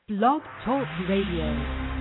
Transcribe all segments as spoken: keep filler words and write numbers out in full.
Blog Talk Radio.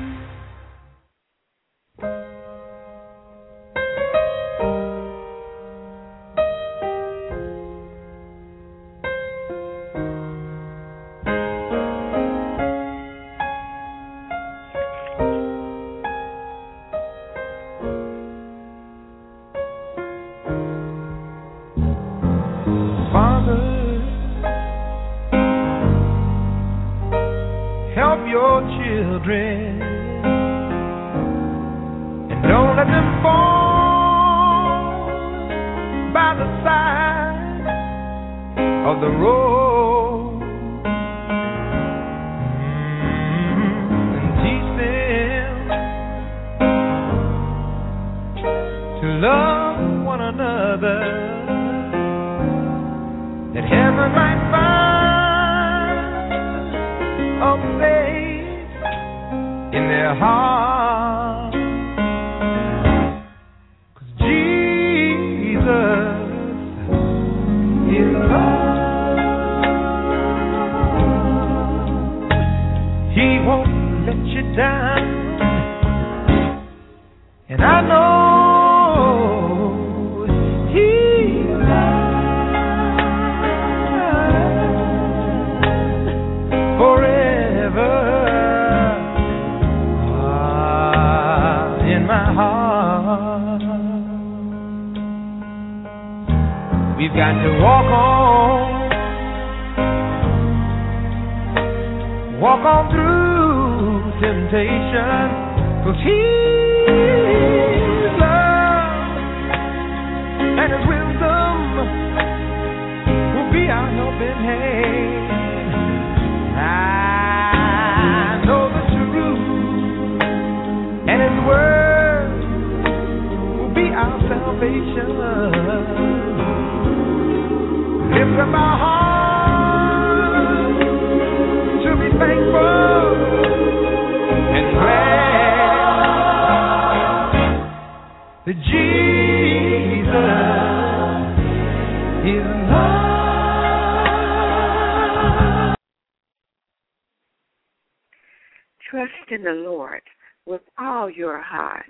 Trust in the Lord with all your heart,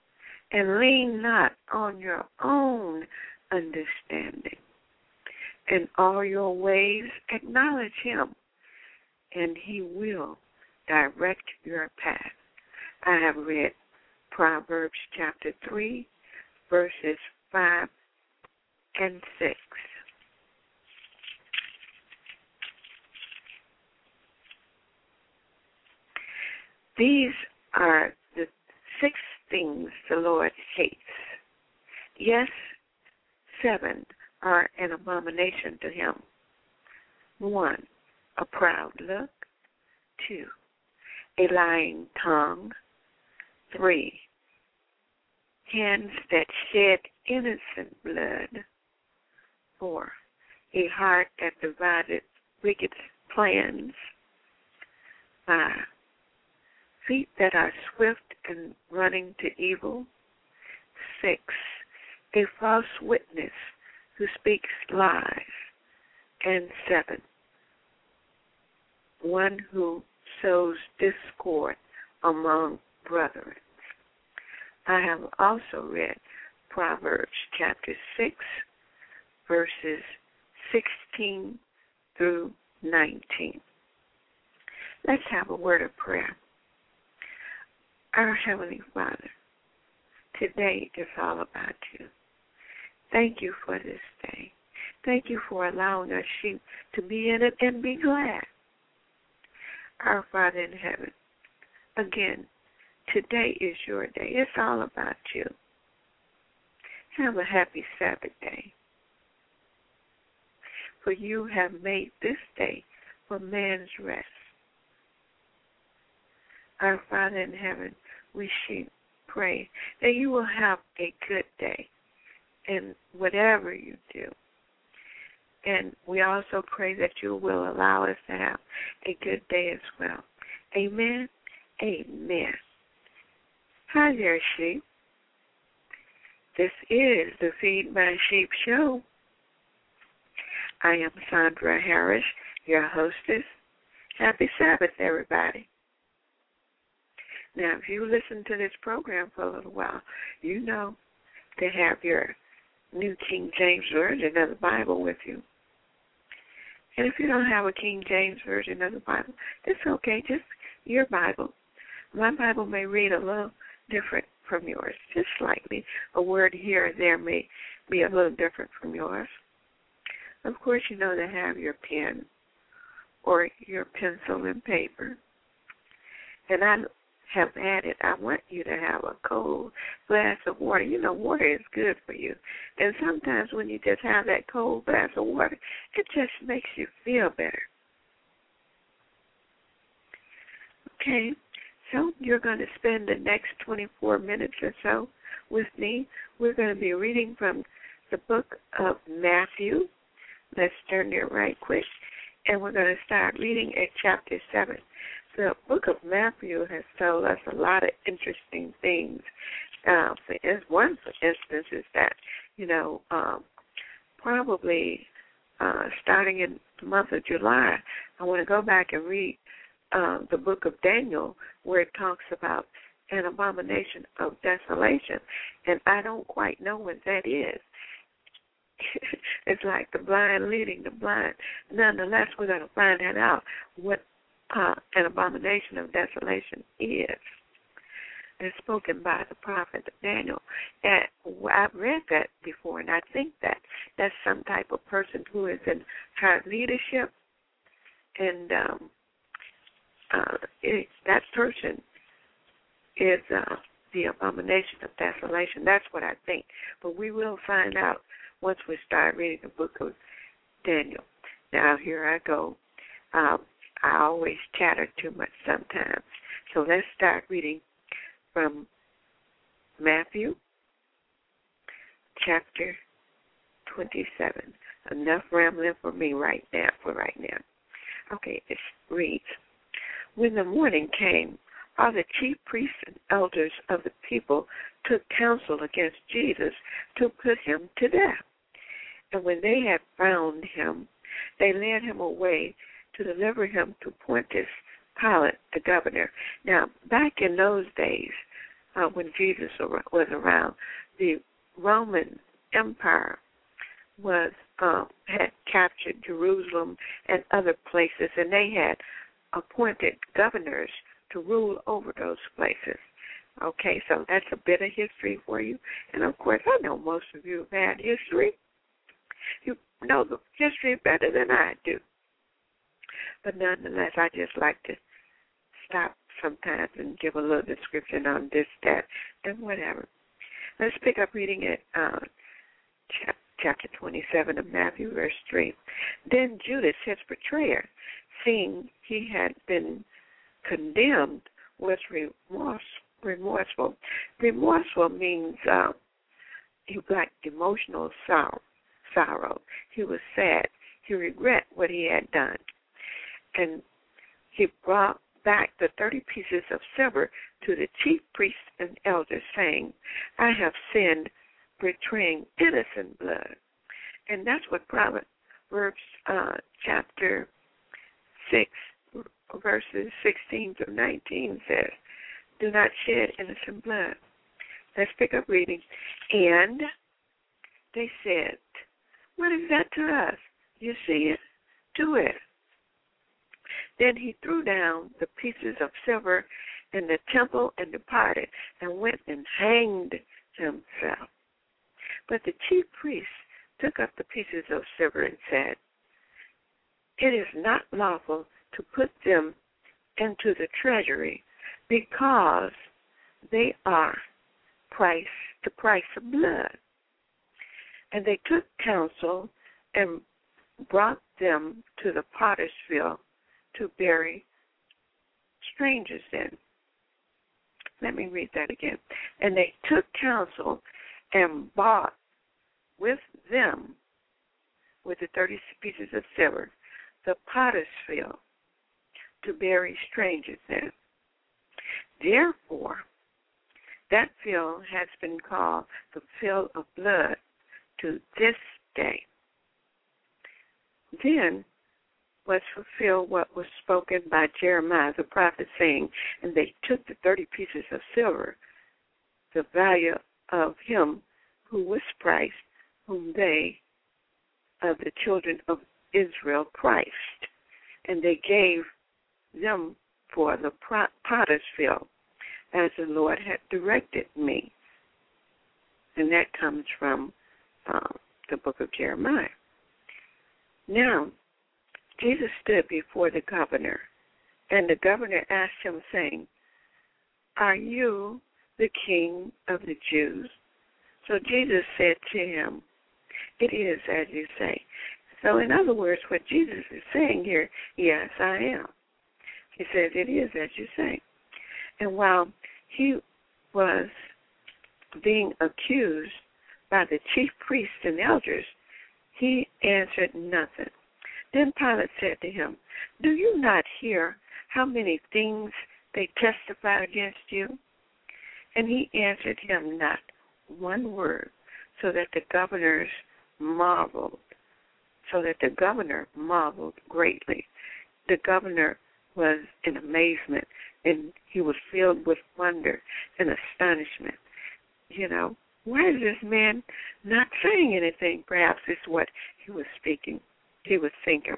and lean not on your own understanding. In all your ways acknowledge him, and he will direct your path. I have read Proverbs chapter three, verses five and six. These are the six things the Lord hates. Yes, seven are an abomination to him. One, a proud look. Two, a lying tongue. Three, hands that shed innocent blood. Four, a heart that divided wicked plans. Five, feet that are swift and running to evil. Six, a false witness who speaks lies. And seven, one who sows discord among brethren. I have also read Proverbs chapter six, verses sixteen through nineteen. Let's have a word of prayer. Our Heavenly Father, today is all about you. Thank you for this day. Thank you for allowing us sheep to be in it and be glad. Our Father in heaven, again, today is your day. It's all about you. Have a happy Sabbath day. For you have made this day for man's rest. Our Father in heaven, we should pray that you will have a good day in whatever you do. And we also pray that you will allow us to have a good day as well. Amen. Amen. Hi there, sheep. This is the Feed My Sheep show. I am Sandra Harris, your hostess. Happy Sabbath, everybody. Now, if you listen to this program for a little while, you know to have your New King James Version of the Bible with you. And if you don't have a King James Version of the Bible, it's okay, just your Bible. My Bible may read a little different from yours, just slightly. A word here or there may be a little different from yours. Of course, you know to have your pen or your pencil and paper. And I have added, I want you to have a cold glass of water. You know, water is good for you. And sometimes when you just have that cold glass of water, it just makes you feel better. Okay, so you're going to spend the next twenty-four minutes or so with me. We're going to be reading from the book of Matthew. Let's turn there right quick. And we're going to start reading at chapter seven. The book of Matthew has told us a lot of interesting things. Uh, for one, for instance, is that, you know, um, probably uh, starting in the month of July, I want to go back and read uh, the book of Daniel, where it talks about an abomination of desolation. And I don't quite know what that is. It's like the blind leading the blind. Nonetheless, we're going to find that out, what uh, an abomination of desolation is. It's spoken by the prophet Daniel. And I've read that before, and I think that that's some type of person who is in high leadership, and um, uh, it, that person is uh, the abomination of desolation. That's what I think. But we will find out once we start reading the book of Daniel. Now, here I go. Um, I always chatter too much sometimes. So let's start reading from Matthew chapter twenty-seven. Enough rambling for me right now, for right now. Okay, it reads, when the morning came, all the chief priests and elders of the people took counsel against Jesus to put him to death. And when they had found him, they led him away to deliver him to Pontius Pilate, the governor. Now, back in those days, uh, when Jesus was around, the Roman Empire was uh, had captured Jerusalem and other places, and they had appointed governors to rule over those places. Okay, so that's a bit of history for you. And, of course, I know most of you have had history. You know the history better than I do. But nonetheless, I just like to stop sometimes and give a little description on this, that, and whatever. Let's pick up reading at uh, chapter twenty-seven of Matthew, verse three. Then Judas, his betrayer, seeing he had been condemned, was remorse, remorseful. Remorseful means uh, he lacked emotional sorrow. sorrow. He was sad. He regret what he had done. And he brought back the thirty pieces of silver to the chief priests and elders, saying, I have sinned, betraying innocent blood. And that's what Proverbs uh, chapter six, verses sixteen through nineteen says. Do not shed innocent blood. Let's pick up reading. And they said, what is that to us? You see it? Do it. Then he threw down the pieces of silver in the temple and departed, and went and hanged himself. But the chief priests took up the pieces of silver and said, it is not lawful to put them into the treasury, because they are price, the price of blood. And they took counsel and brought them to the potter's field to bury strangers in. Let me read that again. And they took counsel and bought with them, with the thirty pieces of silver, the potter's field to bury strangers in. Therefore, that field has been called the field of blood to this day. Then was fulfilled what was spoken by Jeremiah the prophet, saying, and they took the thirty pieces of silver, the value of him who was priced, whom they, of the children of Israel, priced, and they gave them for the potter's field, as the Lord had directed me. And that comes from um, the book of Jeremiah. Now, Jesus stood before the governor, and the governor asked him, saying, are you the king of the Jews? So Jesus said to him, it is as you say. So in other words, what Jesus is saying here, yes, I am. He says, it is as you say. And while he was being accused by the chief priests and elders, he answered nothing. Then Pilate said to him, do you not hear how many things they testify against you? And he answered him not one word, so that the governors marveled, so that the governor marveled greatly. The governor was in amazement, and he was filled with wonder and astonishment. You know, why is this man not saying anything? Perhaps it's what he was speaking, he was thinking.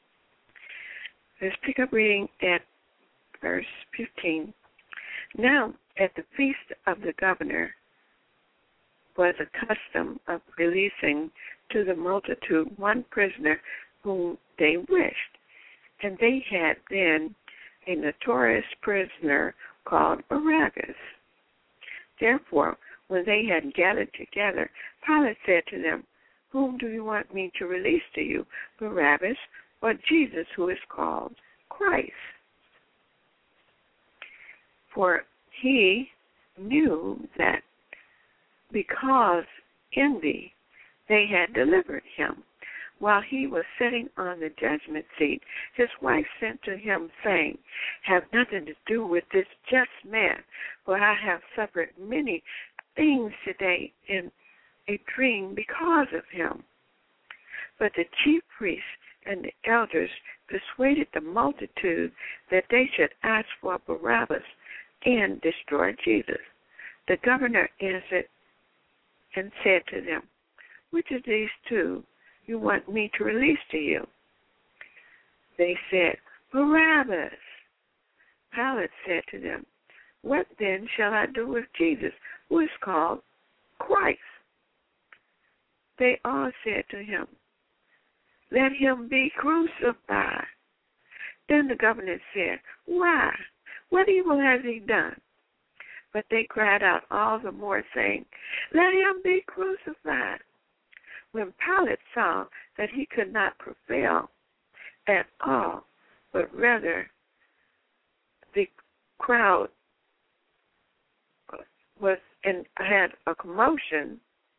Let's pick up reading at verse fifteen. Now, at the feast of the governor was a custom of releasing to the multitude one prisoner whom they wished. And they had then a notorious prisoner called Barabbas. Therefore, when they had gathered together, Pilate said to them, whom do you want me to release to you, Barabbas or Jesus, who is called Christ? For he knew that because envy they had delivered him. While he was sitting on the judgment seat, his wife sent to him, saying, have nothing to do with this just man, for I have suffered many things today in a dream because of him. But the chief priests and the elders persuaded the multitude that they should ask for Barabbas and destroy Jesus. The governor answered and said to them, which of these two you want me to release to you? They said, Barabbas. Pilate said to them, what then shall I do with Jesus, who is called Christ? They all said to him, let him be crucified. Then the governor said, why? What evil has he done? But they cried out all the more, saying, let him be crucified. When Pilate saw that he could not prevail at all, but rather the crowd was and had a commotion.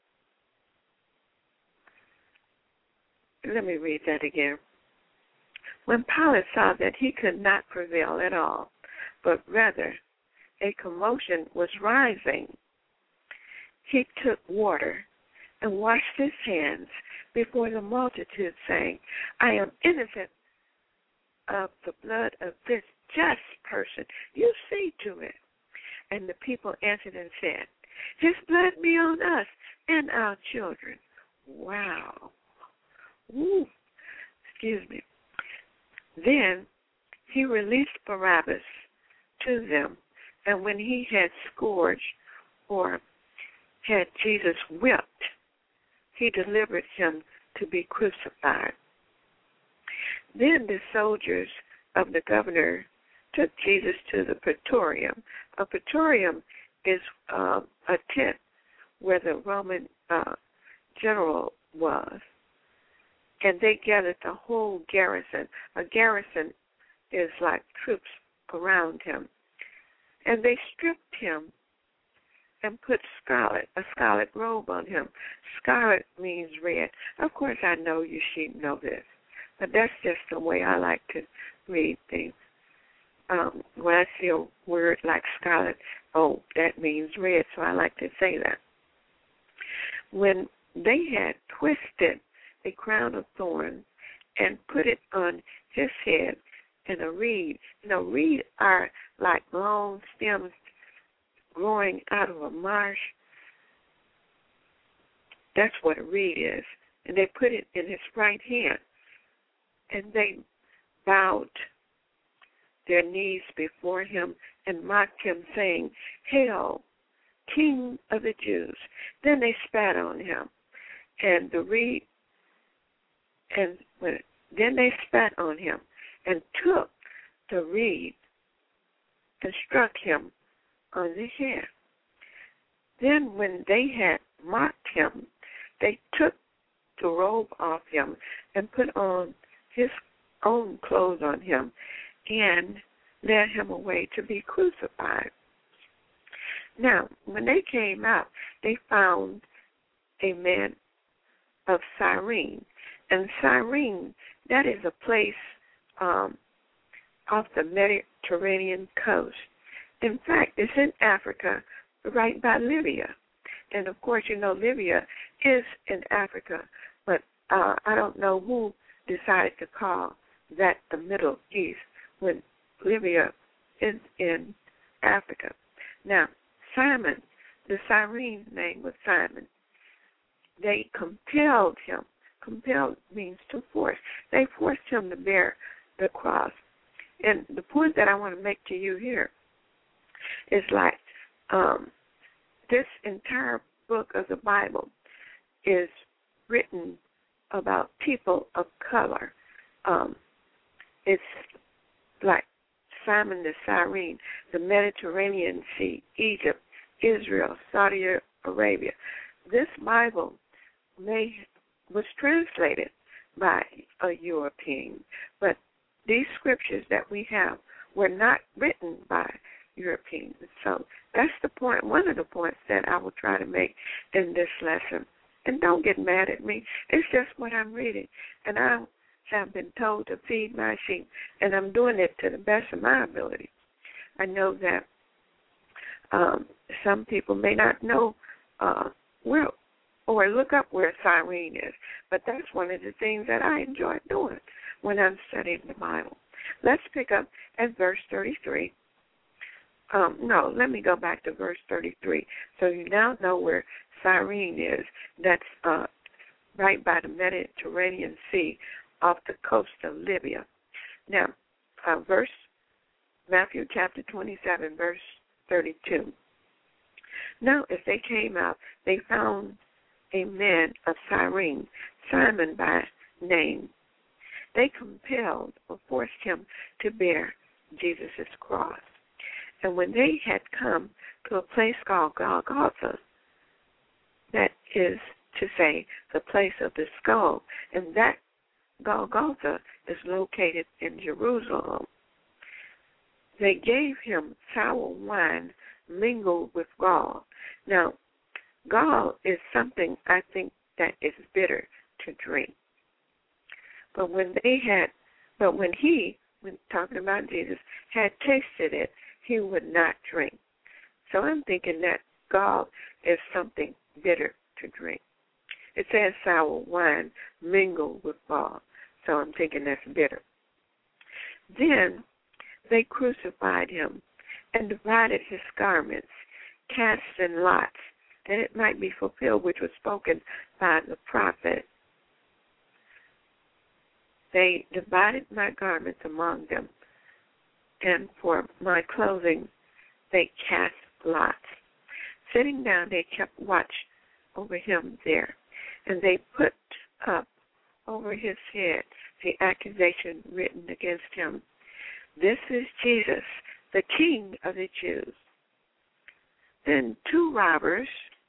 Let me read that again. When Pilate saw that he could not prevail at all, but rather a commotion was rising, he took water and washed his hands before the multitude, saying, I am innocent of the blood of this just person. You see to it. And the people answered and said, his blood be on us and our children. Wow. Ooh. Excuse me. Then he released Barabbas to them, and when he had scourged or had Jesus whipped, he delivered him to be crucified. Then the soldiers of the governor took Jesus to the praetorium. A praetorium is uh, a tent where the Roman uh, general was. And they gathered the whole garrison. A garrison is like troops around him. And they stripped him and put scarlet, a scarlet robe on him. Scarlet means red. Of course, I know you should know this, but that's just the way I like to read things. Um, when I see a word like scarlet, oh, that means red, so I like to say that. When they had twisted a crown of thorns and put it on his head and a reed. You know, reeds are like long stems growing out of a marsh. That's what a reed is. And they put it in his right hand. And they bowed their knees before him and mocked him, saying, "Hail, King of the Jews." Then they spat on him. And the reed, and when, then they spat on him and took the reed and struck him on the head. Then when they had mocked him, they took the robe off him and put on his own clothes on him and led him away to be crucified. Now, when they came out, they found a man of Cyrene. And Cyrene, that is a place um, off the Mediterranean coast. In fact, it's in Africa, right by Libya. And, of course, you know, Libya is in Africa, but uh, I don't know who decided to call that the Middle East when Libya is in Africa. Now, Simon, the Cyrene name was Simon. They compelled him. Compelled means to force. They forced him to bear the cross. And the point that I want to make to you here is like um, this entire book of the Bible is written about people of color. Um, it's like Simon the Cyrene, the Mediterranean Sea, Egypt, Israel, Saudi Arabia. This Bible may was translated by a European, but these scriptures that we have were not written by Europeans. So that's the point, one of the points that I will try to make in this lesson. And don't get mad at me. It's just what I'm reading. And I have been told to feed my sheep, and I'm doing it to the best of my ability. I know that um, some people may not know uh, where or look up where Cyrene is, but that's one of the things that I enjoy doing when I'm studying the Bible. Let's pick up at verse thirty-three. Um, no, let me go back to verse thirty-three. So you now know where Cyrene is. That's uh, right by the Mediterranean Sea off the coast of Libya. Now, uh, verse Matthew chapter twenty-seven, verse thirty-two. Now, as they came out, they found a man of Cyrene, Simon by name. They compelled or forced him to bear Jesus' cross. And when they had come to a place called Golgotha, that is to say, the place of the skull, and that Golgotha is located in Jerusalem, they gave him sour wine mingled with gall. Now, gall is something I think that is bitter to drink. But when they had, but when he, when talking about Jesus, had tasted it, he would not drink. So I'm thinking that gall is something bitter to drink. It says sour wine mingled with gall, so I'm thinking that's bitter. Then they crucified him and divided his garments, cast in lots, that it might be fulfilled which was spoken by the prophet. They divided my garments among them, and for my clothing they cast lots. Sitting down, they kept watch over him there, and they put up over his head the accusation written against him. This is Jesus, the King of the Jews. Then two robbers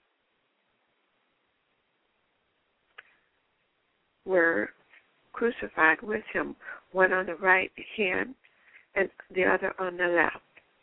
were crucified with him, one on the right hand and the other on the left.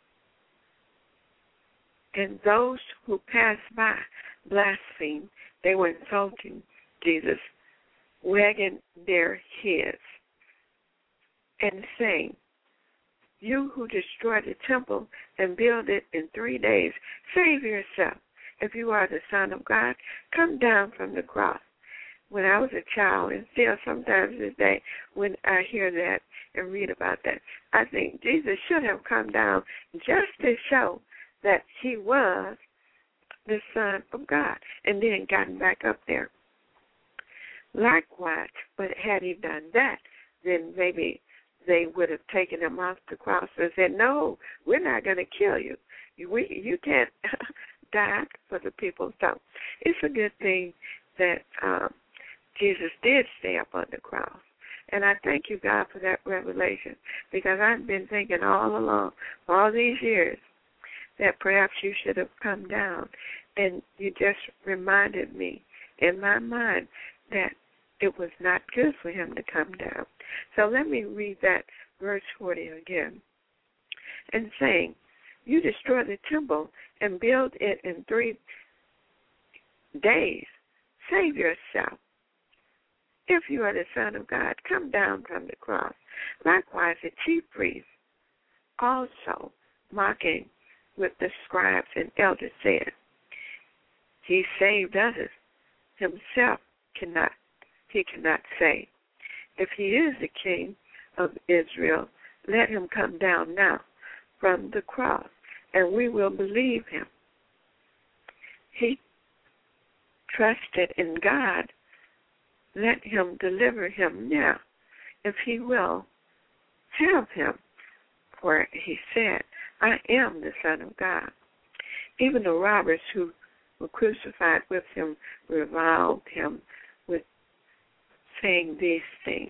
And those who passed by blasphemed. They were insulting Jesus, wagging their heads and saying, "You who destroyed the temple and build it in three days, save yourself. If you are the Son of God, come down from the cross." When I was a child, and still sometimes today, when I hear that, and read about that. I think Jesus should have come down just to show that he was the Son of God and then gotten back up there. Likewise, but had he done that, then maybe they would have taken him off the cross and said, no, we're not going to kill you. You, we, you can't die for the people. So it's a good thing that um, Jesus did stay up on the cross. And I thank you, God, for that revelation, because I've been thinking all along, all these years, that perhaps you should have come down. And you just reminded me in my mind that it was not good for him to come down. So let me read that verse forty again. And saying, you destroy the temple and build it in three days. Save yourself. If you are the Son of God, come down from the cross. Likewise, the chief priests also, mocking with the scribes and elders, said, he saved others. Himself cannot, he cannot save. If he is the King of Israel, let him come down now from the cross, and we will believe him. He trusted in God. Let him deliver him now, if he will have him. For he said, I am the Son of God. Even the robbers who were crucified with him reviled him with saying these things.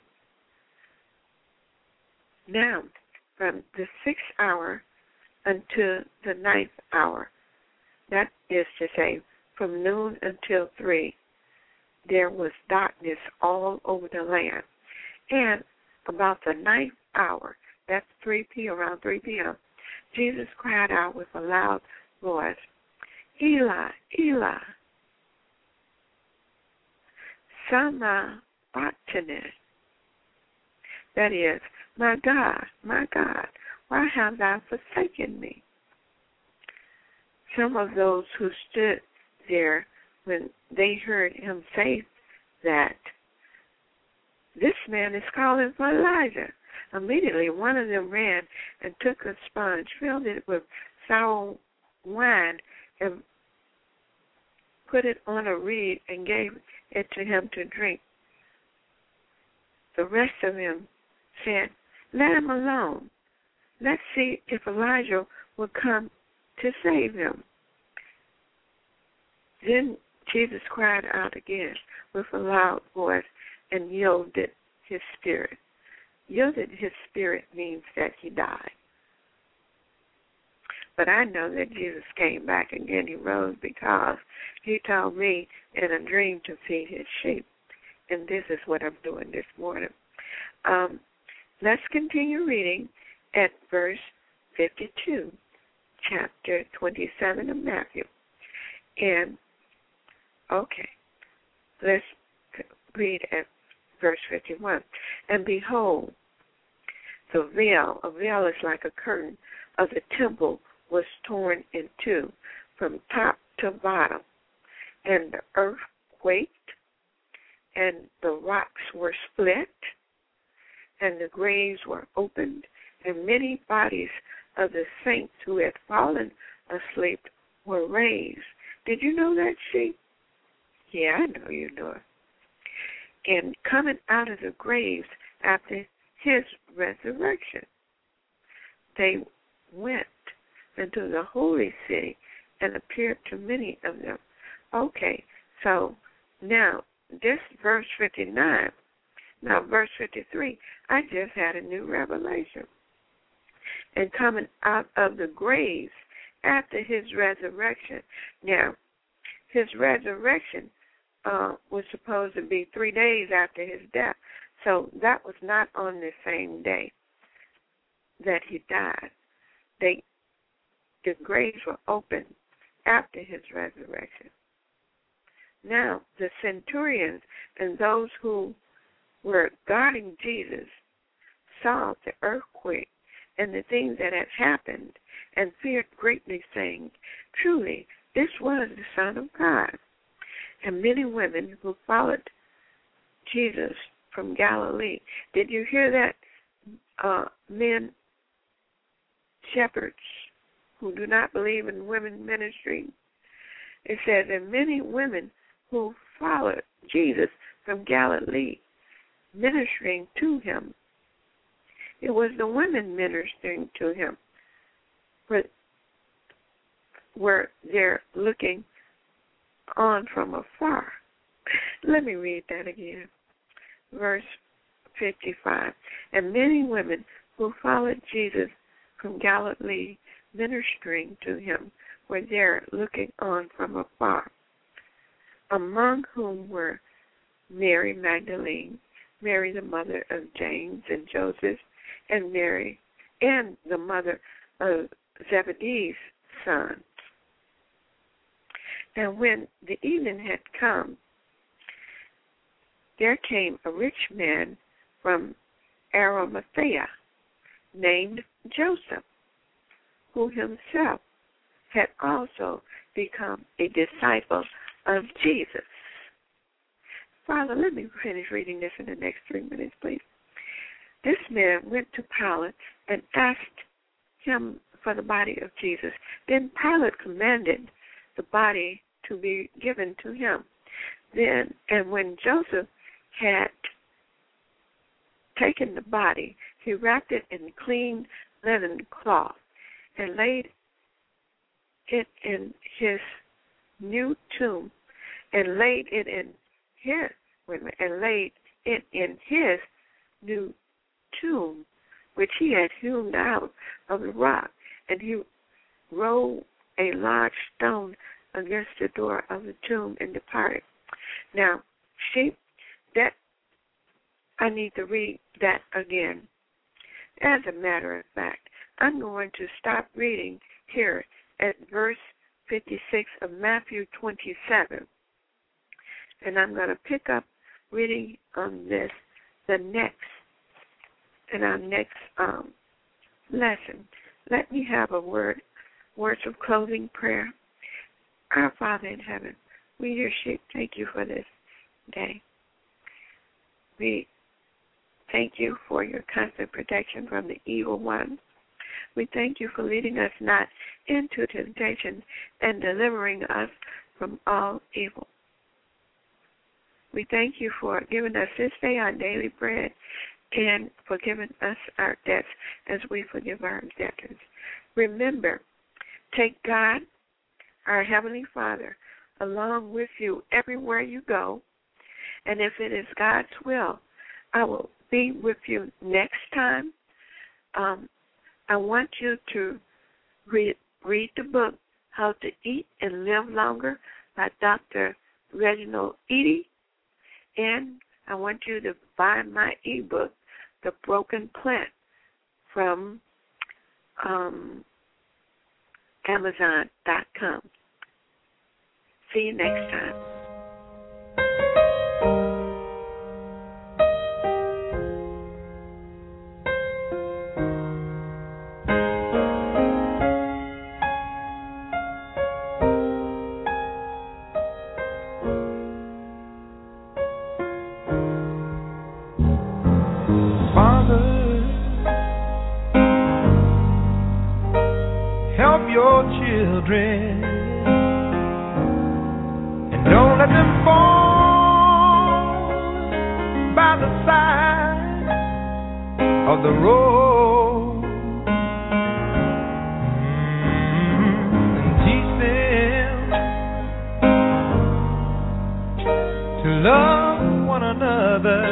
Now, from the sixth hour until the ninth hour, that is to say, from noon until three, there was darkness all over the land. And about the ninth hour, that's three p.m., around three p.m., Jesus cried out with a loud voice, Eli, Eli, Sama Bacchane. That is, my God, my God, why have thou forsaken me? Some of those who stood there, when they heard him say that, this man is calling for Elijah. Immediately one of them ran and took a sponge, filled it with sour wine, and put it on a reed and gave it to him to drink. The rest of them said, let him alone. Let's see if Elijah will come to save him. Then Jesus cried out again with a loud voice and yielded his spirit. Yielded his spirit means that he died. But I know that Jesus came back again. He rose because he told me in a dream to feed his sheep. And this is what I'm doing this morning. Um, let's continue reading at verse fifty-two, chapter twenty-seven of Matthew. And, okay, let's read at verse fifty-one. And behold, the veil, a veil is like a curtain of the temple, was torn in two from top to bottom. And the earth quaked, and the rocks were split, and the graves were opened, and many bodies of the saints who had fallen asleep were raised. Did you know that, sheep? Yeah, I know you know it. And coming out of the graves after his resurrection, they went into the holy city and appeared to many of them. Okay, so now this verse fifty-nine, now verse fifty-three, I just had a new revelation. And coming out of the graves after his resurrection. Now, his resurrection uh, was supposed to be three days after his death. So that was not on the same day that he died. They, the graves were opened after his resurrection. Now, the centurions and those who were guarding Jesus saw the earthquake and the things that had happened and feared greatly, saying, truly, this was the Son of God. And many women who followed Jesus from Galilee. Did you hear that? uh, men, shepherds, who do not believe in women ministry. It says, and many women who followed Jesus from Galilee, ministering to him. It was the women ministering to him, but were there looking on from afar. Let me read that again. Verse fifty-five. And many women who followed Jesus from Galilee, ministering to him, were there looking on from afar, among whom were Mary Magdalene, Mary the mother of James and Joseph, and Mary, and the mother of Zebedee's sons. And when the evening had come, there came a rich man from Arimathea, named Joseph, who himself had also become a disciple of Jesus. Father, let me finish reading this in the next three minutes, please. This man went to Pilate and asked him for the body of Jesus. Then Pilate commanded the body to be given to him. Then, and when Joseph had taken the body, he wrapped it in clean linen cloth and laid it in his new tomb, and laid it in his wait a minute, and laid it in his new tomb, which he had hewn out of the rock, and he rolled a large stone against the door of the tomb and departed. Now, see, that I need to read that again. As a matter of fact, I'm going to stop reading here at verse fifty-six of Matthew twenty-seven, and I'm going to pick up reading on this the next in our next um, lesson. Let me have a word, words of closing prayer. Our Father in heaven, we, your sheep, thank you for this day. We thank you for your constant protection from the evil one. We thank you for leading us not into temptation and delivering us from all evil. We thank you for giving us this day our daily bread and for giving us our debts as we forgive our debtors. Remember, take God, our Heavenly Father, along with you everywhere you go. And if it is God's will, I will be with you next time. Um, I want you to read, read the book, How to Eat and Live Longer by Doctor Reginald Eady. And I want you to buy my ebook, The Broken Plant, from um, Amazon dot com. See you next time. Children, and don't let them fall by the side of the road. Mm-hmm. And teach them to love one another,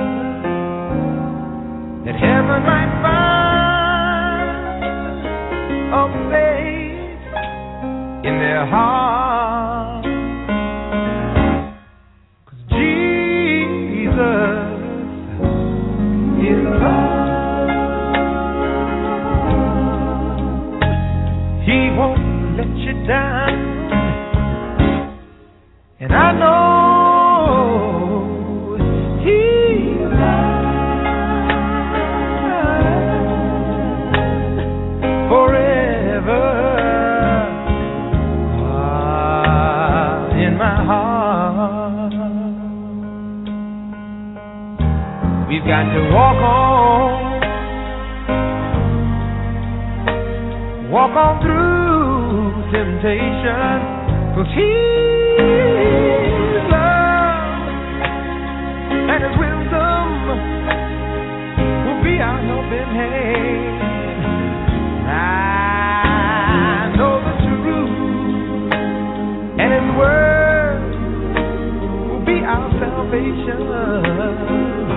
that heaven might find a place in their heart. 'Cause Jesus is love. He won't let you down, and I know He's mine forever. We've got to walk on walk on through temptation, 'cause His love and His wisdom will be our helping hand. I know the truth, and His word will be our salvation.